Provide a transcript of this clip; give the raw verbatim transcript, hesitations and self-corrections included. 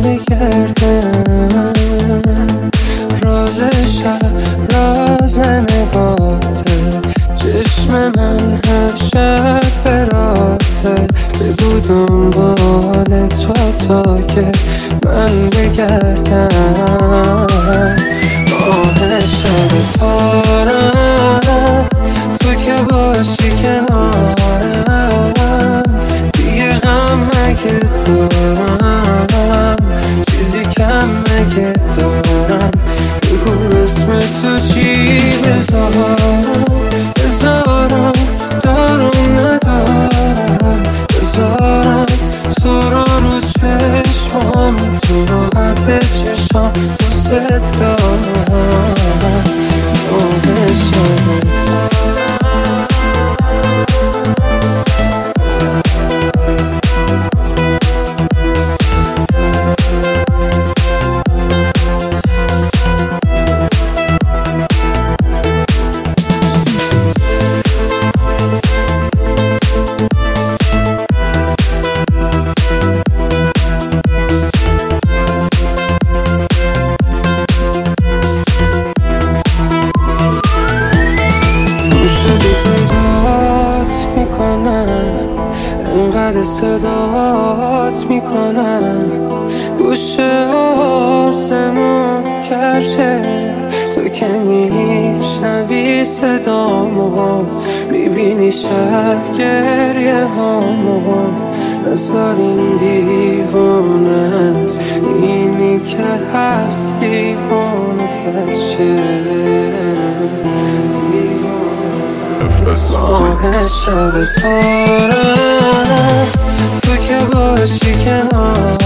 بگردم. راز شب، راز نگاته، چشم من هر شب براته. بگو دنبال تو تا که من بگردم. آه شب تارم، تو که باشی کنارم، دیگه غم مگه دارم، چیزی کم مگه دارم. بگو اسم تو چی بذارم، بذارم دارم ندارم، بذارم تو رو رو چشمام، تو رو قد چشم دوست دارم. آه شب انقدر صدات میکنم، گوشه آسمون کرده، تو که میشنوی صدامو، میبینی شب گریه هامو. نزار این دیوانه است، اینی که هست دیوانه تشه. آه شب تارم، تو که باشی کنار،